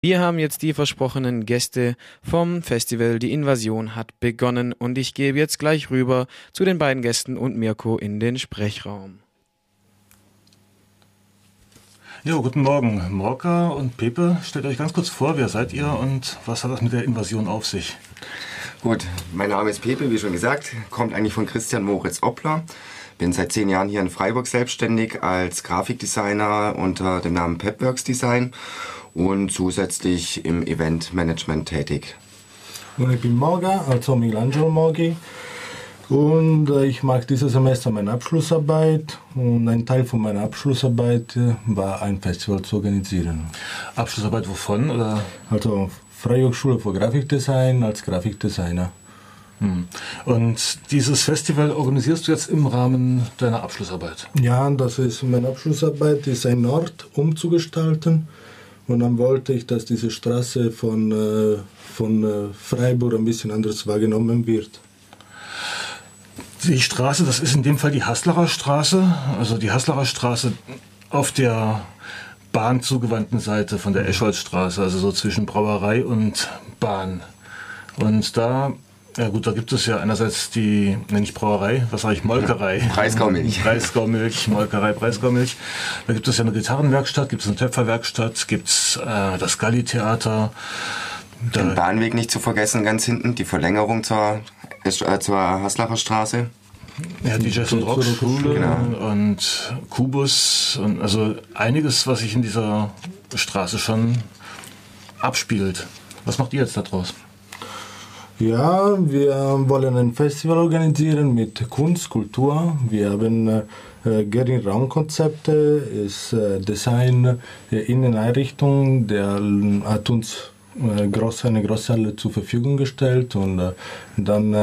Wir haben jetzt die versprochenen Gäste vom Festival. Die Invasion hat begonnen und ich gebe jetzt gleich rüber zu den beiden Gästen und Mirko in den Sprechraum. Jo, guten Morgen. Morka und Pepe, stellt euch ganz kurz vor, wer seid ihr und was hat das mit der Invasion auf sich? Gut, mein Name ist Pepe, wie schon gesagt, kommt eigentlich von Christian Moritz Oppler. Bin seit 10 Jahren hier in Freiburg selbstständig als Grafikdesigner unter dem Namen Pepworks Design und zusätzlich im Eventmanagement tätig. Und ich bin Morga, also Michelangelo Morgi. Und ich mache dieses Semester meine Abschlussarbeit. Und ein Teil von meiner Abschlussarbeit war, ein Festival zu organisieren. Abschlussarbeit wovon? Oder? Also Freihochschule für Grafikdesign als Grafikdesigner. Und dieses Festival organisierst du jetzt im Rahmen deiner Abschlussarbeit? Ja, das ist meine Abschlussarbeit, ist ein Ort umzugestalten. Und dann wollte ich, dass diese Straße von Freiburg ein bisschen anders wahrgenommen wird. Die Straße, das ist in dem Fall die Haslacher Straße, also die Haslacher Straße auf der bahnzugewandten Seite von der Escholzstraße, also so zwischen Brauerei und Bahn. Und da, ja gut, da gibt es ja einerseits die, nicht Brauerei, was sage ich, Molkerei. Breisgaumilch. Breisgaumilch, Molkerei, Breisgaumilch. Da gibt es ja eine Gitarrenwerkstatt, gibt es eine Töpferwerkstatt, gibt es das Galli-Theater. Den Bahnweg nicht zu vergessen, ganz hinten, die Verlängerung zur Haslacher Straße. Ja, die Jazz- und Rockschule, genau. Und Kubus und also einiges, was sich in dieser Straße schon abspielt. Was macht ihr jetzt da draus? Ja, wir wollen ein Festival organisieren mit Kunst, Kultur. Wir haben Gering-Raumkonzepte, ist Design, Inneneinrichtung, der hat uns eine große Halle zur Verfügung gestellt und dann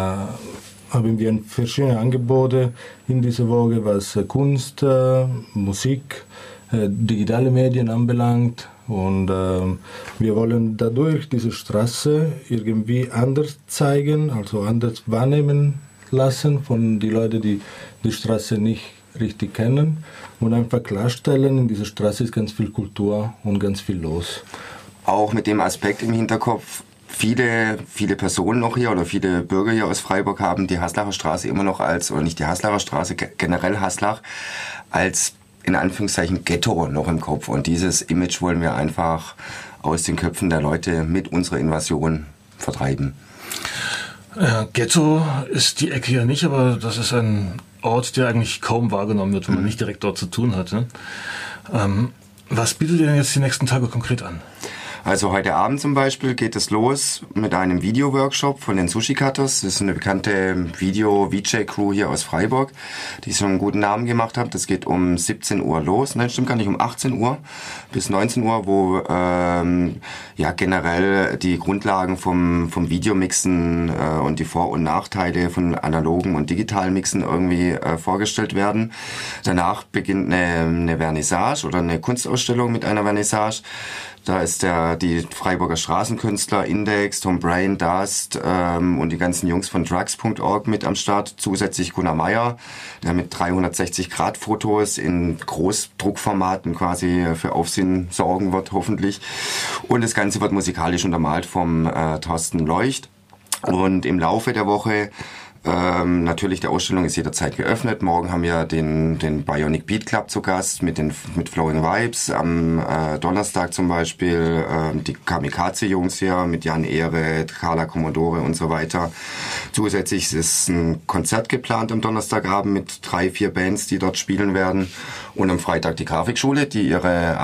haben wir verschiedene Angebote in dieser Woche, was Kunst, Musik, digitale Medien anbelangt. Und wir wollen dadurch diese Straße irgendwie anders zeigen, also anders wahrnehmen lassen von den Leuten, die die Straße nicht richtig kennen. Und einfach klarstellen, in dieser Straße ist ganz viel Kultur und ganz viel los. Auch mit dem Aspekt im Hinterkopf, viele Personen noch hier oder viele Bürger hier aus Freiburg haben die Haslacher Straße immer noch als, oder nicht die Haslacher Straße, generell Haslach, als in Anführungszeichen Ghetto noch im Kopf. Und dieses Image wollen wir einfach aus den Köpfen der Leute mit unserer Invasion vertreiben. Ghetto ist die Ecke ja nicht, aber das ist ein Ort, der eigentlich kaum wahrgenommen wird, wenn man nicht direkt dort zu tun hat. Ne? Was bietet ihr denn jetzt die nächsten Tage konkret an? Also heute Abend zum Beispiel geht es los mit einem Video-Workshop von den Sushi Cutters. Das ist eine bekannte Video-VJ-Crew hier aus Freiburg, die schon einen guten Namen gemacht hat. Das geht um 17 Uhr los. Nein, stimmt gar nicht, um 18 Uhr bis 19 Uhr, wo generell die Grundlagen vom Videomixen und die Vor- und Nachteile von analogen und digitalen Mixen irgendwie vorgestellt werden. Danach beginnt eine Vernissage oder eine Kunstausstellung mit einer Vernissage. Da ist die Freiburger Straßenkünstler, Index, Tom Brain, Dust und die ganzen Jungs von drugs.org mit am Start. Zusätzlich Gunnar Meyer, der mit 360-Grad-Fotos in Großdruckformaten quasi für Aufsehen sorgen wird, hoffentlich. Und das Ganze wird musikalisch untermalt vom Thorsten Leucht. Und im Laufe der Woche natürlich, die Ausstellung ist jederzeit geöffnet. Morgen haben wir den Bionic Beat Club zu Gast mit Flowing Vibes. Am Donnerstag zum Beispiel die Kamikaze-Jungs hier mit Jan Ehre, Carla Commodore und so weiter. Zusätzlich ist ein Konzert geplant am Donnerstagabend mit 3-4 Bands, die dort spielen werden. Und am Freitag die Grafikschule, die ihre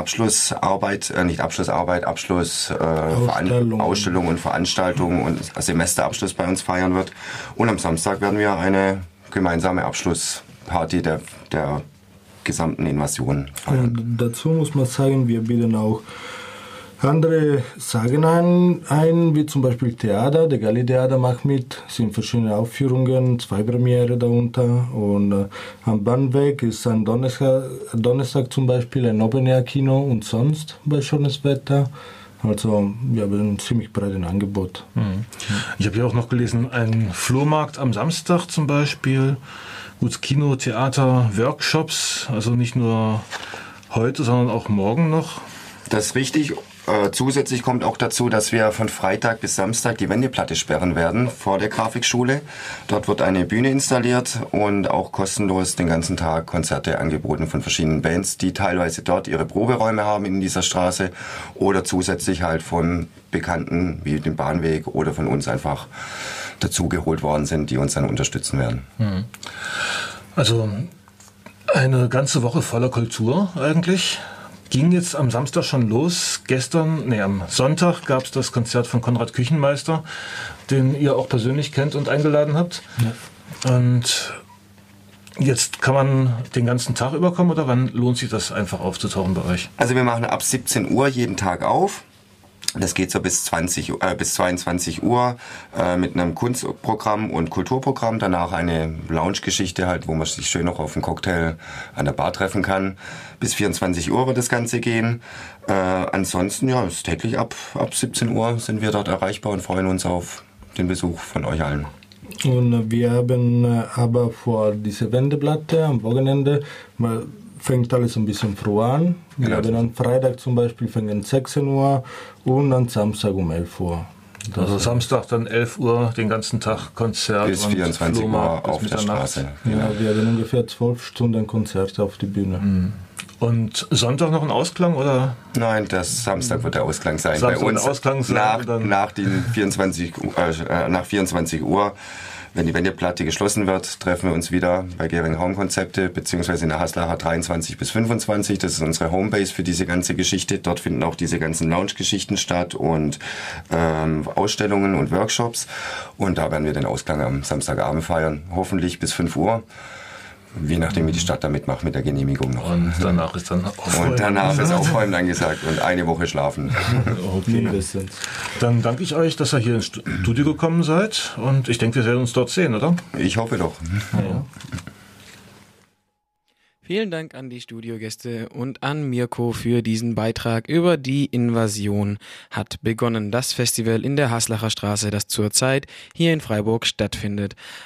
Ausstellung und Veranstaltung und Semesterabschluss bei uns feiern wird. Und am Samstag werden wir eine gemeinsame Abschlussparty der gesamten Invasion feiern. Und dazu muss man sagen, wir bieten auch andere Sagen ein, wie zum Beispiel Theater. Der Galli-Theater macht mit, es sind verschiedene Aufführungen, 2 Premiere darunter. Und am Bahnweg ist am Donnerstag zum Beispiel ein Open-Air-Kino und sonst bei schönes Wetter. Also wir haben ein ziemlich breites Angebot. Ich habe ja auch noch gelesen, ein Flohmarkt am Samstag zum Beispiel. Gut, Kino, Theater, Workshops, also nicht nur heute, sondern auch morgen noch. Das ist richtig. Zusätzlich kommt auch dazu, dass wir von Freitag bis Samstag die Wendeplatte sperren werden vor der Grafikschule. Dort wird eine Bühne installiert und auch kostenlos den ganzen Tag Konzerte angeboten von verschiedenen Bands, die teilweise dort ihre Proberäume haben in dieser Straße oder zusätzlich halt von Bekannten wie dem Bahnweg oder von uns einfach dazugeholt worden sind, die uns dann unterstützen werden. Also eine ganze Woche voller Kultur eigentlich. Ging jetzt am Samstag schon los. Am Sonntag gab es das Konzert von Konrad Küchenmeister, den ihr auch persönlich kennt und eingeladen habt. Ja. Und jetzt kann man den ganzen Tag überkommen oder wann lohnt sich das einfach aufzutauchen bei euch? Also wir machen ab 17 Uhr jeden Tag auf. Das geht so bis 22 Uhr mit einem Kunstprogramm und Kulturprogramm. Danach eine Lounge-Geschichte halt, wo man sich schön noch auf einen Cocktail an der Bar treffen kann. Bis 24 Uhr wird das Ganze gehen. Ansonsten, ja, ist täglich ab 17 Uhr sind wir dort erreichbar und freuen uns auf den Besuch von euch allen. Und wir haben aber vor dieser Wendeplatte am Wochenende fängt alles ein bisschen früh an. Wir haben am Freitag zum Beispiel fängt 16 Uhr und am Samstag um 11 Uhr. Also Samstag dann 11 Uhr, den ganzen Tag Konzert. Bis 24 Uhr auf der Straße. Ja, wir haben ungefähr 12 Stunden Konzert auf die Bühne. Und Sonntag noch ein Ausklang, oder? Nein, Samstag wird der Ausklang sein. Samstag bei uns der Ausklang sein, nach 24 Uhr. Wenn die Wendeplatte geschlossen wird, treffen wir uns wieder bei Gering Home Konzepte, beziehungsweise in der Haslacher 23 bis 25. Das ist unsere Homebase für diese ganze Geschichte. Dort finden auch diese ganzen Lounge-Geschichten statt und Ausstellungen und Workshops. Und da werden wir den Ausklang am Samstagabend feiern, hoffentlich bis 5 Uhr. Je nachdem, wie die Stadt da mitmacht mit der Genehmigung noch. Und danach ist dann Aufräumen. Und danach ist Aufräumen angesagt und eine Woche schlafen. Okay. Dann danke ich euch, dass ihr hier ins Studio gekommen seid. Und ich denke, wir werden uns dort sehen, oder? Ich hoffe doch. Ja. Vielen Dank an die Studiogäste und an Mirko für diesen Beitrag über die Invasion hat begonnen. Das Festival in der Haslacher Straße, das zurzeit hier in Freiburg stattfindet.